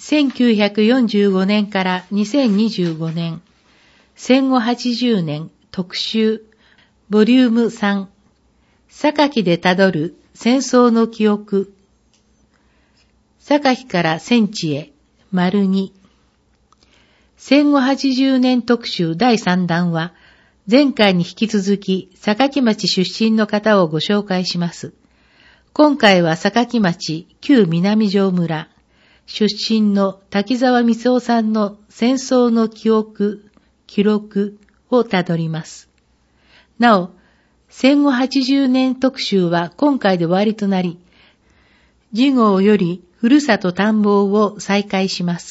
1945年から2025年、戦後80年特集、ボリューム3、榊でたどる戦争の記憶、榊から戦地へ、丸2。戦後80年特集第3弾は、前回に引き続き、榊町出身の方をご紹介します。今回は榊町旧南城村、出身の滝沢光夫さんの戦争の記憶、記録をたどります。なお、戦後80年特集は今回で終わりとなり、次号よりふるさと探訪を再開します。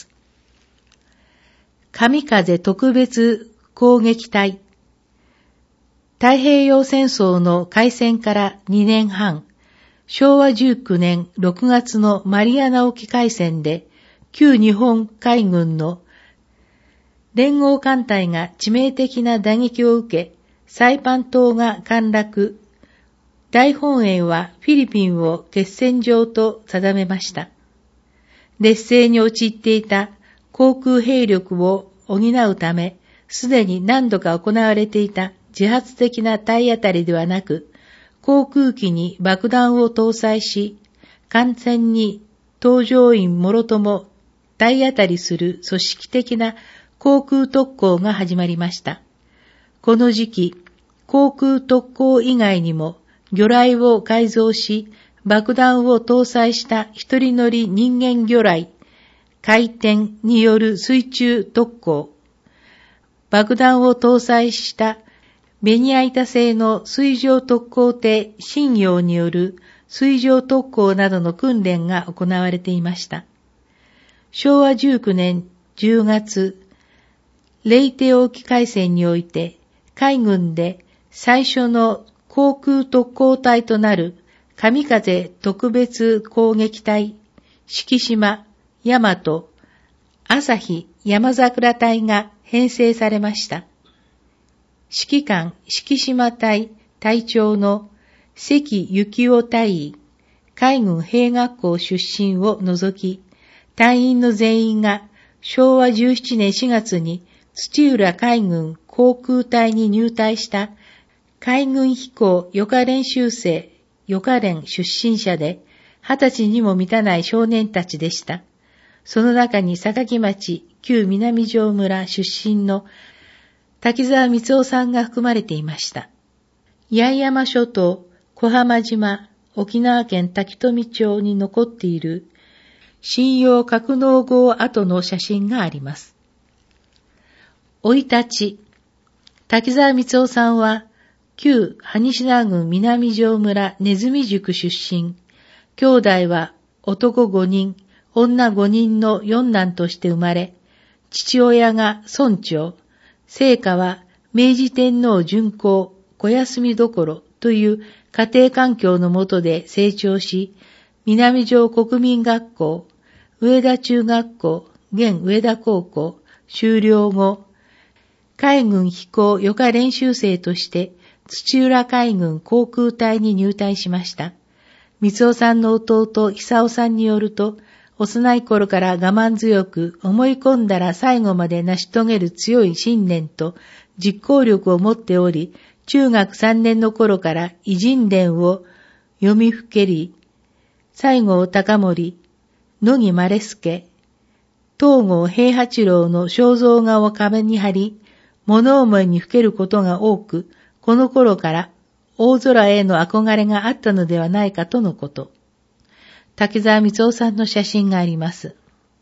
神風特別攻撃隊。太平洋戦争の開戦から2年半、昭和19年6月のマリアナ沖海戦で、旧日本海軍の連合艦隊が致命的な打撃を受け、サイパン島が陥落。大本営はフィリピンを決戦場と定めました。劣勢に陥っていた航空兵力を補うため、すでに何度か行われていた自発的な体当たりではなく、航空機に爆弾を搭載し、艦船に搭乗員もろとも体当たりする組織的な航空特攻が始まりました。この時期、航空特攻以外にも魚雷を改造し、爆弾を搭載した一人乗り人間魚雷、回転による水中特攻、爆弾を搭載したベニヤ板製の水上特攻艇信陽による水上特攻などの訓練が行われていました。昭和19年10月、レイテ沖海戦において海軍で最初の航空特攻隊となる神風特別攻撃隊、敷島、大和、朝日、山桜隊が編成されました。指揮官敷島隊隊長の関幸夫隊員、海軍兵学校出身を除き、隊員の全員が昭和17年4月に土浦海軍航空隊に入隊した海軍飛行予科練習生予科連出身者で20歳にも満たない少年たちでした。その中に榊町旧南城村出身の滝沢光夫さんが含まれていました。八重山諸島、小浜島、沖縄県滝富町に残っている信用格納号跡の写真があります。生い立ち、滝沢光夫さんは旧羽科郡南城村ネズミ塾出身、兄弟は男5人、女5人の四男として生まれ、父親が村長、生家は明治天皇巡行小休みどころという家庭環境の下で成長し、南城国民学校、上田中学校、現上田高校、修了後、海軍飛行予科練習生として土浦海軍航空隊に入隊しました。光夫さんの弟久夫さんによると、幼い頃から我慢強く思い込んだら最後まで成し遂げる強い信念と実行力を持っており、中学3年の頃から偉人伝を読みふけり、西郷隆盛、野木丸助、東郷平八郎の肖像画を壁に貼り、物思いにふけることが多く、この頃から大空への憧れがあったのではないかとのこと。滝沢光夫さんの写真があります。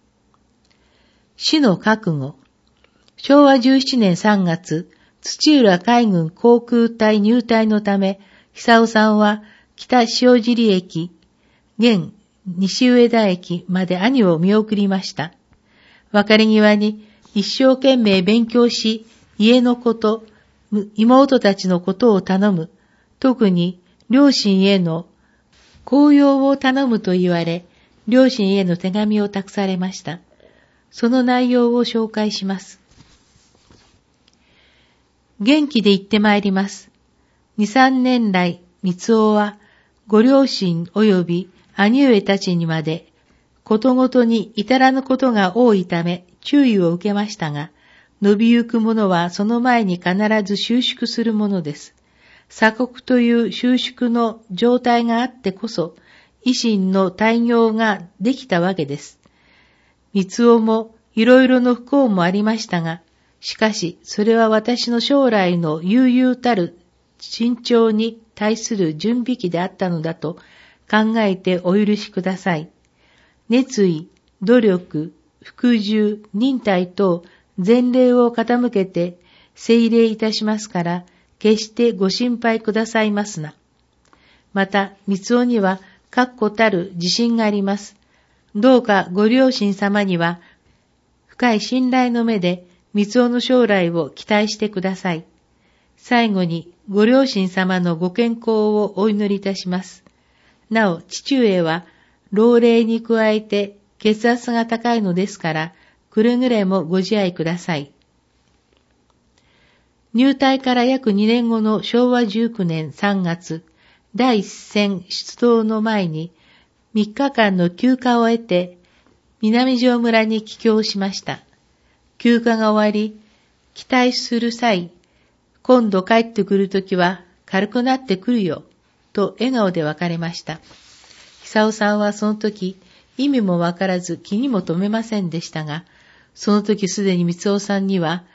死の覚悟。昭和17年3月、土浦海軍航空隊入隊のため、久夫さんは北塩尻駅、現西上田駅まで兄を見送りました。別れ際に一生懸命勉強し、家のこと、妹たちのことを頼む。特に両親への孝養を頼むと言われ、両親への手紙を託されました。その内容を紹介します。元気で行ってまいります。2、3年来、光夫はご両親及び兄上たちにまでことごとに至らぬことが多いため注意を受けましたが、伸びゆくものはその前に必ず収縮するものです。鎖国という収縮の状態があってこそ、維新の大業ができたわけです。三尾もいろいろの不幸もありましたが、しかしそれは私の将来の悠々たる慎重に対する準備期であったのだと考えてお許しください。熱意、努力、服従、忍耐等前例を傾けて聖礼いたしますから、決してご心配くださいますな。また、三尾には確固たる自信があります。どうかご両親様には、深い信頼の目で三尾の将来を期待してください。最後に、ご両親様のご健康をお祈りいたします。なお、父上は、老齢に加えて血圧が高いのですから、くれぐれもご自愛ください。入隊から約2年後の昭和19年3月、第一線出動の前に3日間の休暇を得て南城村に帰郷しました。休暇が終わり、期待する際、今度帰ってくるときは軽くなってくるよ、と笑顔で別れました。久夫さんはその時、意味もわからず気にも留めませんでしたが、その時すでに三尾さんには